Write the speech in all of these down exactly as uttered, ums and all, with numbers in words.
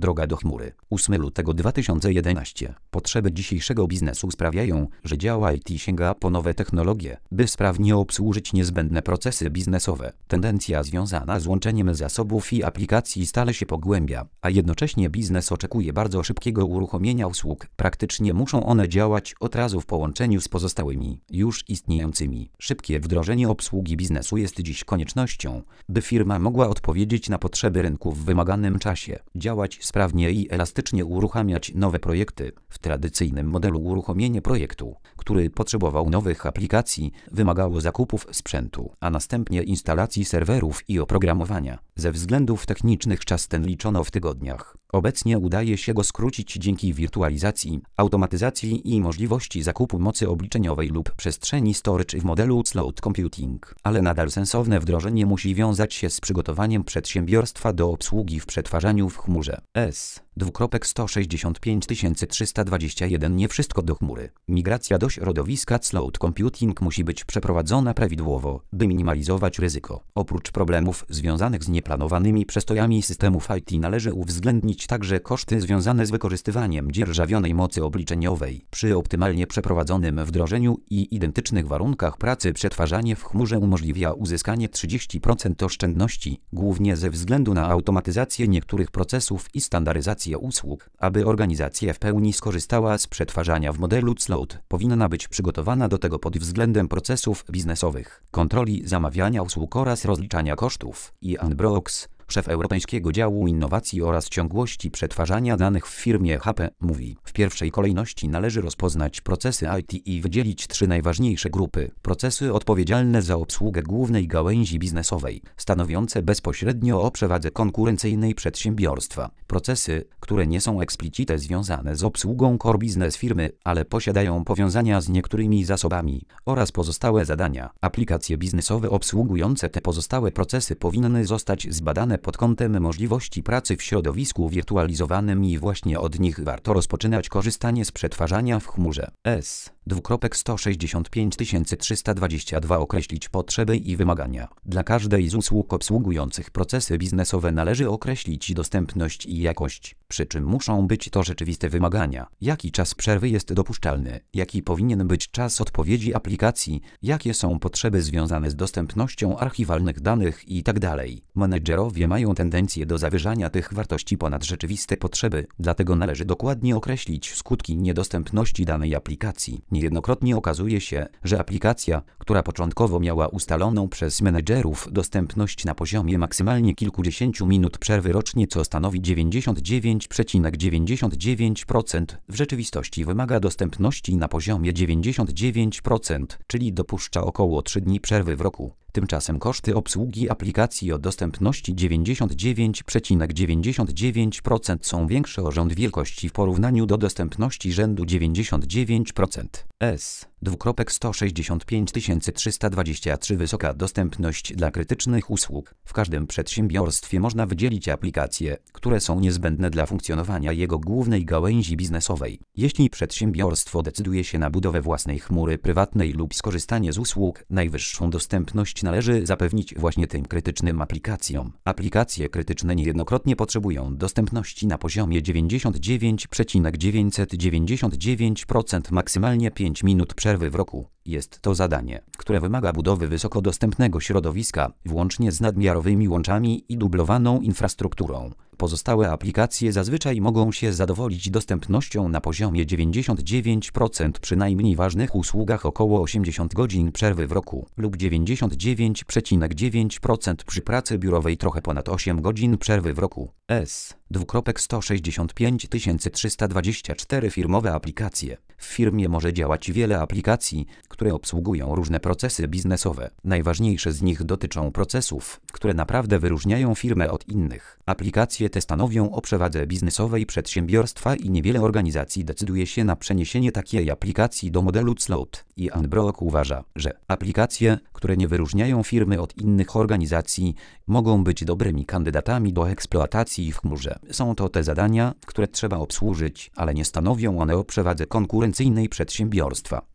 Droga do chmury. ósmego lutego dwa tysiące jedenastego. Potrzeby dzisiejszego biznesu sprawiają, że dział I T sięga po nowe technologie, by sprawnie obsłużyć niezbędne procesy biznesowe. Tendencja związana z łączeniem zasobów i aplikacji stale się pogłębia, a jednocześnie biznes oczekuje bardzo szybkiego uruchomienia usług. Praktycznie muszą one działać od razu w połączeniu z pozostałymi, już istniejącymi. Szybkie wdrożenie obsługi biznesu jest dziś koniecznością, by firma mogła odpowiedzieć na potrzeby rynku w wymaganym czasie, działać sprawnie i elastycznie uruchamiać nowe projekty. W tradycyjnym modelu uruchomienie projektu, który potrzebował nowych aplikacji, wymagało zakupów sprzętu, a następnie instalacji serwerów i oprogramowania. Ze względów technicznych czas ten liczono w tygodniach. Obecnie udaje się go skrócić dzięki wirtualizacji, automatyzacji i możliwości zakupu mocy obliczeniowej lub przestrzeni storage w modelu cloud computing, ale nadal sensowne wdrożenie musi wiązać się z przygotowaniem przedsiębiorstwa do obsługi w przetwarzaniu w chmurze. S. sto sześćdziesiąt pięć tysięcy trzysta dwadzieścia jeden Nie wszystko do chmury. Migracja do środowiska cloud computing musi być przeprowadzona prawidłowo, by minimalizować ryzyko. Oprócz problemów związanych z nieplanowanymi przestojami systemów I T należy uwzględnić także koszty związane z wykorzystywaniem dzierżawionej mocy obliczeniowej. Przy optymalnie przeprowadzonym wdrożeniu i identycznych warunkach pracy przetwarzanie w chmurze umożliwia uzyskanie trzydzieści procent oszczędności, głównie ze względu na automatyzację niektórych procesów i standaryzację usług. Aby organizacja w pełni skorzystała z przetwarzania w modelu cloud, powinna być przygotowana do tego pod względem procesów biznesowych, kontroli zamawiania usług oraz rozliczania kosztów. Ian Brooks, szef Europejskiego Działu Innowacji oraz Ciągłości Przetwarzania Danych w firmie H P, mówi: w pierwszej kolejności należy rozpoznać procesy I T i wydzielić trzy najważniejsze grupy. Procesy odpowiedzialne za obsługę głównej gałęzi biznesowej, stanowiące bezpośrednio o przewadze konkurencyjnej przedsiębiorstwa. Procesy, które nie są eksplicite związane z obsługą core business firmy, ale posiadają powiązania z niektórymi zasobami, oraz pozostałe zadania. Aplikacje biznesowe obsługujące te pozostałe procesy powinny zostać zbadane pod kątem możliwości pracy w środowisku wirtualizowanym i właśnie od nich warto rozpoczynać korzystanie z przetwarzania w chmurze. S. sto sześćdziesiąt pięć tysięcy trzysta dwadzieścia dwa Określić potrzeby i wymagania. Dla każdej z usług obsługujących procesy biznesowe należy określić dostępność i jakość, przy czym muszą być to rzeczywiste wymagania. Jaki czas przerwy jest dopuszczalny? Jaki powinien być czas odpowiedzi aplikacji? Jakie są potrzeby związane z dostępnością archiwalnych danych itd. Menedżerowie mają tendencję do zawyżania tych wartości ponad rzeczywiste potrzeby, dlatego należy dokładnie określić skutki niedostępności danej aplikacji. Niejednokrotnie okazuje się, że aplikacja, która początkowo miała ustaloną przez menedżerów dostępność na poziomie maksymalnie kilkudziesięciu minut przerwy rocznie, co stanowi dziewięćdziesiąt dziewięć przecinek dziewięćdziesiąt dziewięć procent, w rzeczywistości wymaga dostępności na poziomie dziewięćdziesiąt dziewięć procent, czyli dopuszcza około trzy dni przerwy w roku. Tymczasem koszty obsługi aplikacji o dostępności dziewięćdziesiąt dziewięć przecinek dziewięćdziesiąt dziewięć procent są większe o rząd wielkości w porównaniu do dostępności rzędu dziewięćdziesiąt dziewięć procent. S. sto sześćdziesiąt pięć tysięcy trzysta dwadzieścia trzy Wysoka dostępność dla krytycznych usług. W każdym przedsiębiorstwie można wydzielić aplikacje, które są niezbędne dla funkcjonowania jego głównej gałęzi biznesowej. Jeśli przedsiębiorstwo decyduje się na budowę własnej chmury prywatnej lub skorzystanie z usług, najwyższą dostępność należy zapewnić właśnie tym krytycznym aplikacjom. Aplikacje krytyczne niejednokrotnie potrzebują dostępności na poziomie dziewięćdziesiąt dziewięć przecinek dziewięćset dziewięćdziesiąt dziewięć procent, maksymalnie pięć minut przerwy w roku. Jest to zadanie, które wymaga budowy wysokodostępnego środowiska, włącznie z nadmiarowymi łączami i dublowaną infrastrukturą. Pozostałe aplikacje zazwyczaj mogą się zadowolić dostępnością na poziomie dziewięćdziesiąt dziewięć procent przy najmniej ważnych usługach, około osiemdziesiąt godzin przerwy w roku, lub dziewięćdziesiąt dziewięć przecinek dziewięć procent przy pracy biurowej, trochę ponad osiem godzin przerwy w roku. S. sto sześćdziesiąt pięć tysięcy trzysta dwadzieścia cztery Firmowe aplikacje. W firmie może działać wiele aplikacji, które obsługują różne procesy biznesowe. Najważniejsze z nich dotyczą procesów, które naprawdę wyróżniają firmę od innych. Aplikacje te stanowią o przewadze biznesowej przedsiębiorstwa i niewiele organizacji decyduje się na przeniesienie takiej aplikacji do modelu cloud. Ian Brock uważa, że aplikacje, które nie wyróżniają firmy od innych organizacji, mogą być dobrymi kandydatami do eksploatacji w chmurze. Są to te zadania, które trzeba obsłużyć, ale nie stanowią one o przewadze konkurencyjnej przedsiębiorstwa.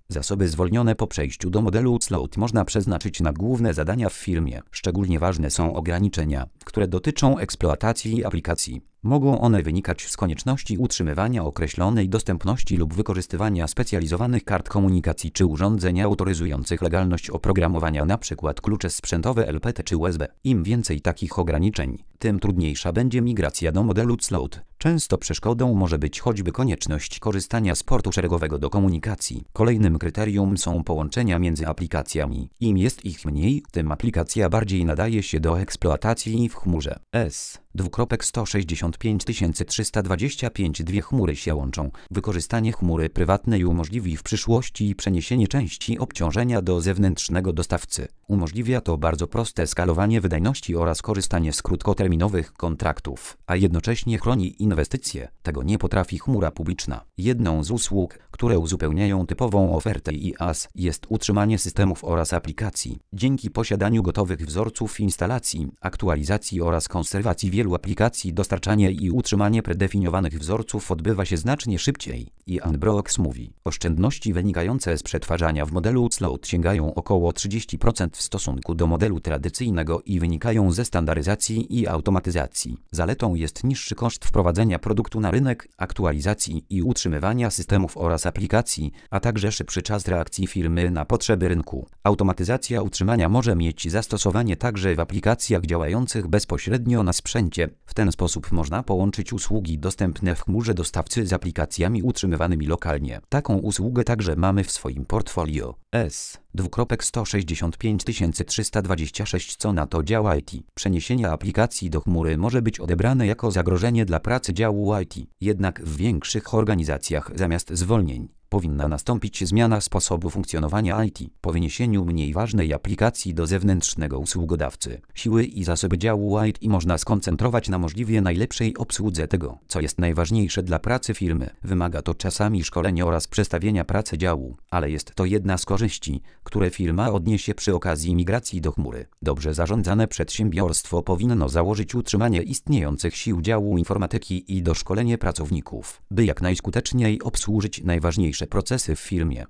Zasoby zwolnione po przejściu do modelu Cloud można przeznaczyć na główne zadania w firmie. Szczególnie ważne są ograniczenia, które dotyczą eksploatacji aplikacji. Mogą one wynikać z konieczności utrzymywania określonej dostępności lub wykorzystywania specjalizowanych kart komunikacji czy urządzeń autoryzujących legalność oprogramowania, np. klucze sprzętowe L P T czy U S B. Im więcej takich ograniczeń, tym trudniejsza będzie migracja do modelu Cloud. Często przeszkodą może być choćby konieczność korzystania z portu szeregowego do komunikacji. Kolejnym kryterium są połączenia między aplikacjami. Im jest ich mniej, tym aplikacja bardziej nadaje się do eksploatacji w chmurze. S. sto sześćdziesiąt pięć tysięcy trzysta dwadzieścia pięć Dwie chmury się łączą. Wykorzystanie chmury prywatnej umożliwi w przyszłości przeniesienie części obciążenia do zewnętrznego dostawcy. Umożliwia to bardzo proste skalowanie wydajności oraz korzystanie z krótkoterminowych kontraktów, a jednocześnie chroni inwestycje. Tego nie potrafi chmura publiczna. Jedną z usług, które uzupełniają typową ofertę I aaS, jest utrzymanie systemów oraz aplikacji. Dzięki posiadaniu gotowych wzorców instalacji, aktualizacji oraz konserwacji wielu aplikacji, dostarczanie i utrzymanie predefiniowanych wzorców odbywa się znacznie szybciej. Ian Brooks mówi: oszczędności wynikające z przetwarzania w modelu Cloud sięgają około trzydzieści procent w stosunku do modelu tradycyjnego i wynikają ze standaryzacji i automatyzacji. Zaletą jest niższy koszt wprowadzenia produktu na rynek, aktualizacji i utrzymywania systemów oraz aplikacji, a także szybszy czas reakcji firmy na potrzeby rynku. Automatyzacja utrzymania może mieć zastosowanie także w aplikacjach działających bezpośrednio na sprzęcie. W ten sposób można połączyć usługi dostępne w chmurze dostawcy z aplikacjami utrzymywanymi lokalnie. Taką usługę także mamy w swoim portfolio. S. sto sześćdziesiąt pięć tysięcy trzysta dwadzieścia sześć Co na to dział I T? Przeniesienie aplikacji do chmury może być odebrane jako zagrożenie dla pracy działu I T. Jednak w większych organizacjach zamiast zwolnień powinna nastąpić zmiana sposobu funkcjonowania I T. Po wyniesieniu mniej ważnej aplikacji do zewnętrznego usługodawcy, siły i zasoby działu I T można skoncentrować na możliwie najlepszej obsłudze tego, co jest najważniejsze dla pracy firmy. Wymaga to czasami szkolenia oraz przestawienia pracy działu, ale jest to jedna z korzyści, które firma odniesie przy okazji migracji do chmury. Dobrze zarządzane przedsiębiorstwo powinno założyć utrzymanie istniejących sił działu informatyki i doszkolenie pracowników, by jak najskuteczniej obsłużyć najważniejsze procesy w firmie.